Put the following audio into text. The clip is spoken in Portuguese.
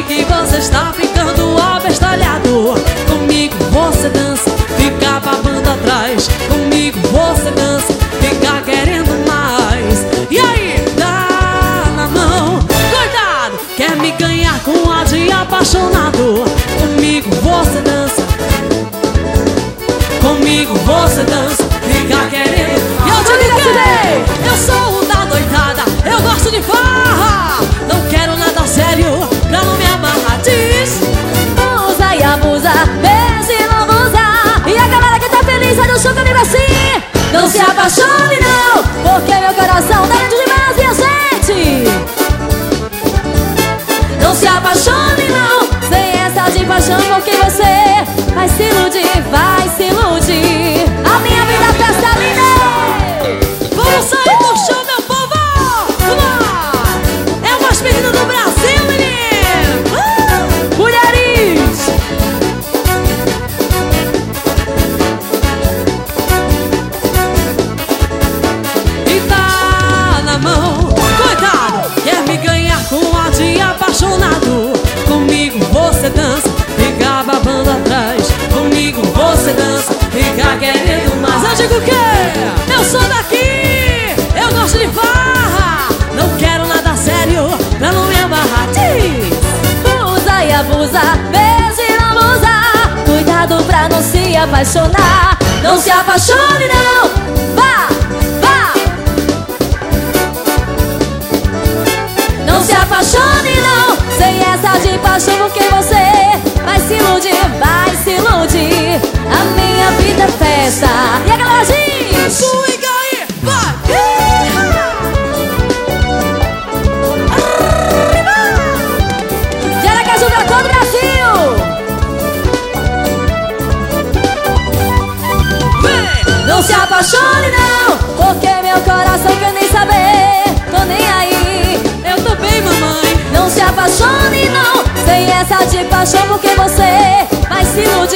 sei que você está ficando abestalhado. Comigo você dança, fica babando atrás. Comigo você dança, fica querendo mais. E aí, dá na mão. Coitado, quer me ganhar com ar de apaixonado. Comigo você dança, comigo você dança, fica querendo. E eu te digo que eu sou o da noitada, eu gosto de farra. Não quero nada sério pra não me amarrar. Diz, usa e abusa, beija e não usa. E a galera que tá feliz sai do chão comigo assim. Não se apaixone não, porque meu coração tá dentro demais e a gente. Não se apaixone não, sem essa de paixão, porque você vai se iludir, vai se iludir. A minha vida é festa linda. vamos sair do show, meu povo! Vamos lá! É o mais pedido do Brasil, menino! Mulheres! E tá na mão. Coitado, quer me ganhar com ar de apaixonado. Comigo você dança, fica babando atrás. Comigo você dança, fica querendo mais. Eu digo que eu sou daqui, eu gosto de farra. Não quero nada sério pra não me amarrar. Diz, Usa e abusa, beija e não usa. Cuidado pra não se apaixonar. Não se apaixone não, vá, vá. Não se apaixone não, sem essa de paixão, porque você vai se iludir, vai se iludir. A minha vida é festa. E a galera diz, swing aí, vai! Gera que ajuda todo o Brasil. Não se apaixone não, porque meu coração quer nem saber. Tô nem aí, Eu tô bem, mamãe. não se apaixone não, sem essa de paixão, porque você vai se iludir.